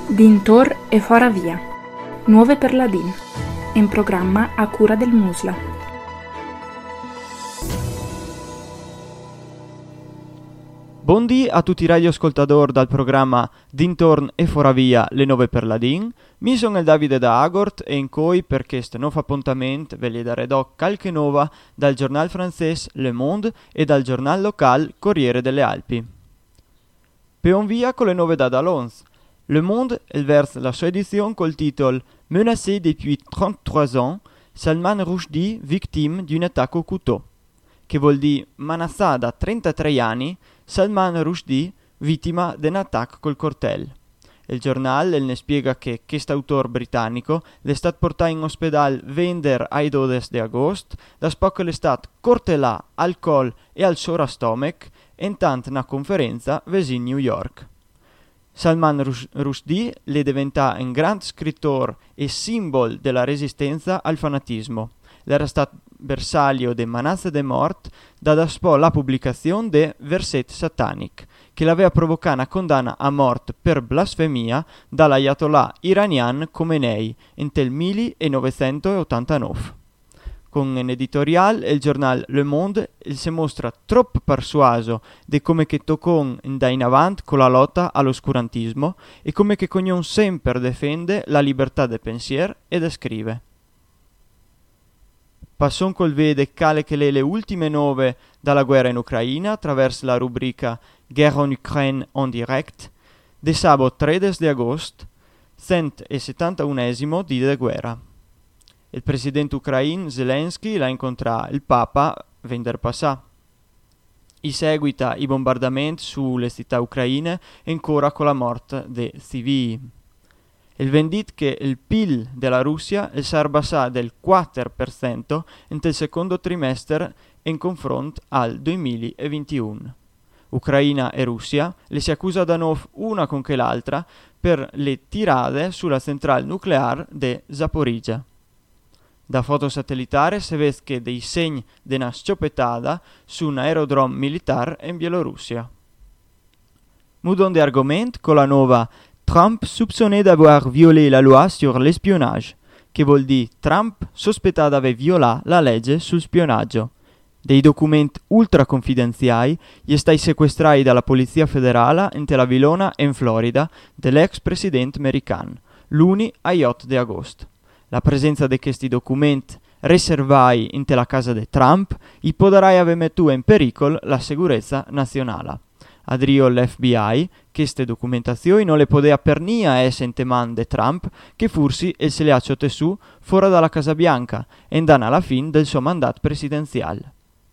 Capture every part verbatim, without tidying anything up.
Dintor e fora via. Nuove per la D I N. In programma a cura del Musla. Buondì a tutti i radioascoltatori dal programma Dintorn e fora via le nove per la D I N. Mi sono il Davide da Agort e in coi per questo nuovo appuntamento ve li darò do qualche nova dal giornale francese Le Monde e dal giornale locale Corriere delle Alpi. Peon via con le nove da Dalons. Le Monde verse la sua edizione col titolo Menacé depuis trentatré ans, Salman Rushdie victime d'un attacco au couteau, che vuol dire manassà da trentatré anni Salman Rushdie vittima di un attacco col coltello. Il giornale ne spiega che questo autore britannico è stato portato in ospedale vender ai dodici di agosto, da spocco è stato cortellato al collo e al sora stomac, intanto una conferenza vicino New York. Salman Rushdie è diventato un grande scrittore e simbolo della resistenza al fanatismo. Era stato bersaglio di menace de mort da dopo la pubblicazione de Verset Satanic, che l'aveva provocato una condanna a morte per blasfemia dall'ayatollah iraniano Khomeini nel millenovecentottantanove. Con un editoriale, il giornale Le Monde si mostra troppo persuaso di come che toccò da in avanti con la lotta all'oscurantismo e come che cognon sempre difende la libertà de pensiero e de scrive. Passon col vede cale che le, le ultime nove dalla guerra in Ucraina attraverso la rubrica Guerre en Ukraine en direct di sabato tredici di agosto, centosettantunesimo di de guerra. Il presidente ucraino Zelensky l'ha incontrato il Papa vender passà. I seguita i bombardamenti sulle città ucraine e ancora con la morte dei civili. Il vendit che il P I L della Russia è abbassato del quattro per cento nel secondo trimestre in confronto al duemilaventuno. Ucraina e Russia le si accusa da nuovo una con che l'altra per le tirate sulla centrale nucleare di Zaporizhzhia. Da foto satellitare si vede che dei segni di una scioppettata su un aerodromo militare in Bielorussia. Mudon di argomento con la nuova Trump soupçonné d'avoir violé la loi sur l'espionnage, che vuol dire Trump sospettato di aver violato la legge sul spionaggio. Dei documenti ultra confidenziali gli stati sequestrati dalla Polizia Federale in Tel Avilona e in Florida dell'ex presidente americano, l'uni a otto di agosto. La presenza di questi documenti riservati in la casa di Trump i potrà aver messo in pericolo la sicurezza nazionale. Adrio l'F B I, queste documentazioni non le poteva per nia essere in man di Trump, che forse e se le ha ciotte su fuori dalla Casa Bianca e danno alla fine del suo mandato presidenziale.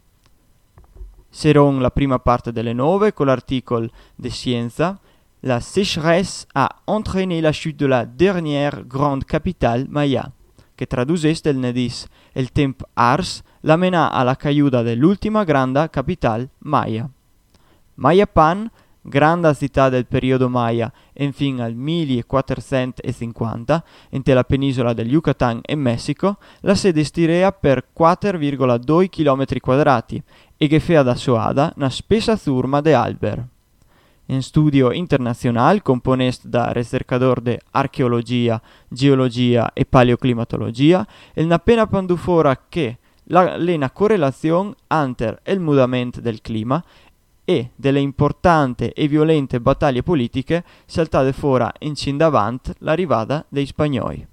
Seron la prima parte delle nove con l'articolo de Scienza. La sécheresse a entraîné la chute de la dernière grande capitale maya, che traduceste il nedis il tempo ars la mena alla caduta dell'ultima grande capitale maya. Mayapan, grande città del periodo maya, infine al millequattrocentocinquanta, nella penisola del Yucatan in Messico, la sede stirea per quattro virgola due chilometri quadrati e che fa da soada una spessa zurma de alber. In studio internazionale composto da ricercatori di archeologia, geologia e paleoclimatologia, il n'a appena pandu fora che la lena correlazione entre il mutamento del clima e delle importanti e violente battaglie politiche saltate fora in cin davanti l'arrivata dei spagnoli.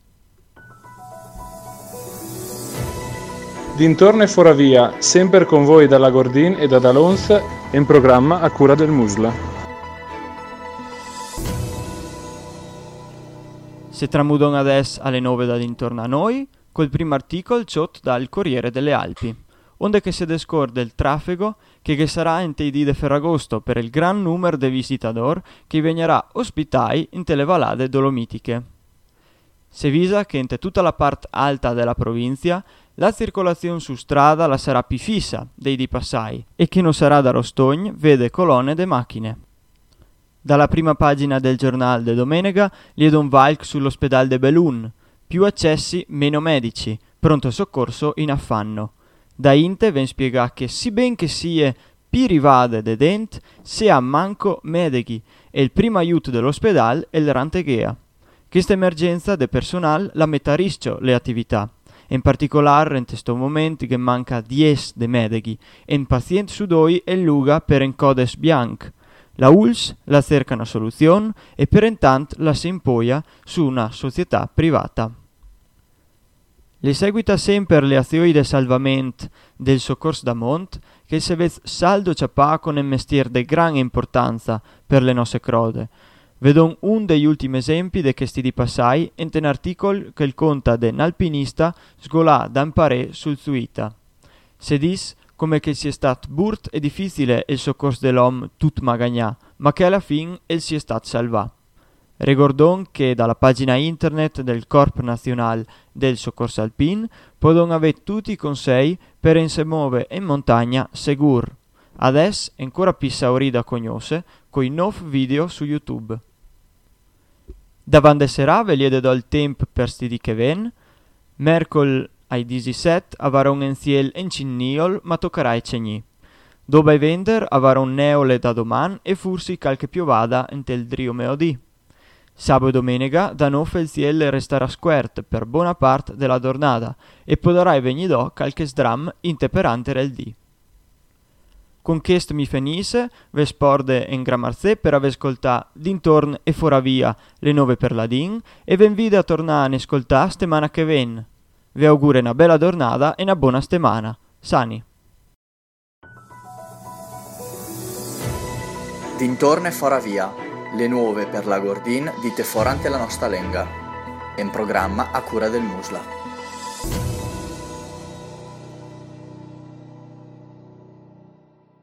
Dintorno e fora via, sempre con voi dalla Gordin e da Dalons, in programma a cura del Musla. Se tramudon adesso alle nove da dintorno a noi, col primo articolo ciot dal Corriere delle Alpi, onde che si descorda il traffico che, che sarà in dì di Ferragosto per il gran numero di visitatori che venirà ospitai in tele valade dolomitiche. Si visa che in tutta la parte alta della provincia la circolazione su strada la sarà più fissa dei di passai e che non sarà da Rostogn vede colonne de macchine. Dalla prima pagina del giornale de domenica li è un valc sull'ospedale de Belun, più accessi, meno medici, pronto soccorso in affanno. Da Inte ven spiega che si ben che sia pi rivade de dent, se ha manco medeghi e il primo aiuto dell'ospedale è il ranteghea. Questa emergenza de personal la mette a rischio le attività. In particolare in questo momento che manca dieci de medeghi e un paziente su due è luga per un codes bianc. La U L S la cerca una soluzione e per intanto la si impoia su una società privata. Le seguita sempre le azioni di salvamento del soccorso da Mont che se vede saldo ciapà con un mestiere di grande importanza per le nostre crode. Vedo un degli ultimi esempi di questi di passai in un articolo che il conta di un alpinista sgolà da imparare sul Suita. Si dice come che sia stato burt e difficile il soccorso dell'uomo tut magagnà, ma che alla fine il sia stato salvato. Ricordon che dalla pagina internet del Corpo Nazionale del Soccorso Alpin possono avere tutti i consigli per insemuove in montagna sicur. Adesso ancora più sauri da conoscere con i nuovi video su YouTube. Davanti sarà ve li do il tempo per stidi che ven. Mercol ai diciassette avrà un enziel in Cinniol ma toccherà ai Cegni. Dopo ai vender avrà un neole da domani e forse qualche piovada in tel drio meodì. Sabato e domenica da nofe il cielo resterà squert per buona parte della giornata e potrai venire qualche sdram interperante il dì. Con questo mi finisse, ve sporde in Gramarzè per aver ascoltato dintorno e foravia le nove per Ladin e vi invito a tornare a ascoltare settimana che ven. Vi auguro una bella giornata e una buona settimana. Sani. Dintorno e foravia, le nuove per la Gordin dite forante la nostra lenga. In programma a cura del Musla.